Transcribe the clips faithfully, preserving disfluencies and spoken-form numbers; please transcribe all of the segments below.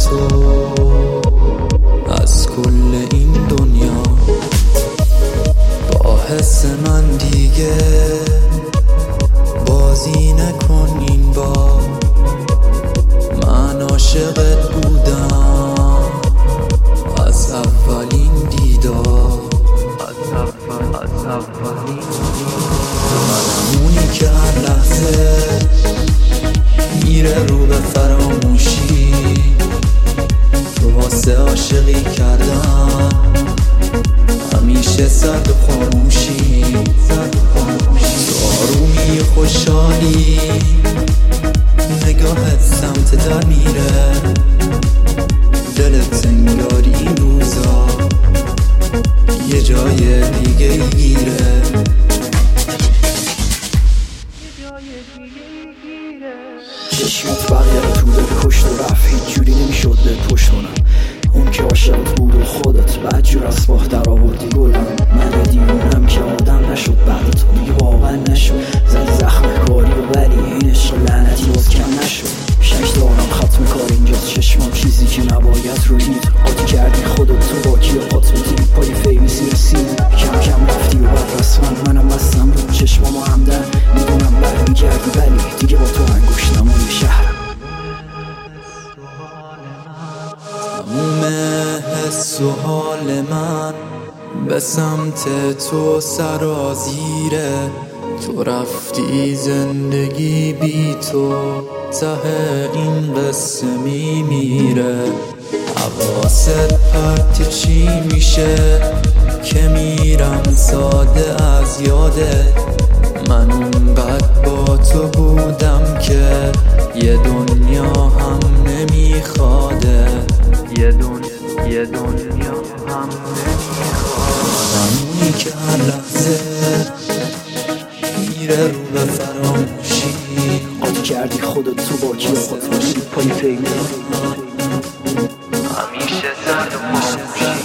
تو از کل این دنیا. با حس من دیگه بازی نکن این بار، من عاشقت بودم از اولین دیدار. از اولین منمونی که هر لحظه میره رو به فراموشی، تو واسه عاشقی کردن همیشه سرد و خاموشی. تو آرومی خوشحالی، نگاهت سمت در میره، دلت انگاری این روزا یه جای دیگه گیره. چشمت بقیه رو تو دل کشت و رفت، هیچ جوری نمیشد به پشت کنم. اون که عاشقت بود و خودت بعد جور از باه در آوردی گلم. من دیوونم که آدم نشد بعد تو دیگه واقعا نشد. زدی زخم کاری و ولی این عشق لعنتی باز کم نشد. شک دارم ختم کار اینجاست، چشمام چیزی که نباید رو دید. قاطی کردی خودت تو با کیا قاطی میدی، پای فیمیسی رسید کم کم رفتی و بعد رسما منم بستم رو چشمام و همدن. میدونم برمیگردی ولی دیگه با تو انگوش نمای شهرم. تموم حس و حال من به سمت تو سرازیره. تو رفتی زندگی بی تو ته این قصه میمیره. حواست پرت چی میشه که میرم ساده از یاده. من اونقدر با تو بودم که یه دنیا هم نمیخواده. یه دنیا یه دنیا هم نمیخواد. همونی که هر لحظه میره رو به فراموشی، قاطی کردی خودت تو با کیا قاطی باشی، پای فیمیسی همیشه سرد و خاموشی.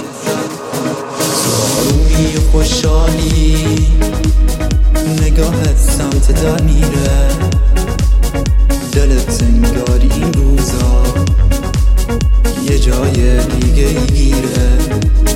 تو آرومی و خوشحالی، نگاهت سمت در میره، دلت انگاری این روزا یه جای دیگه گیره.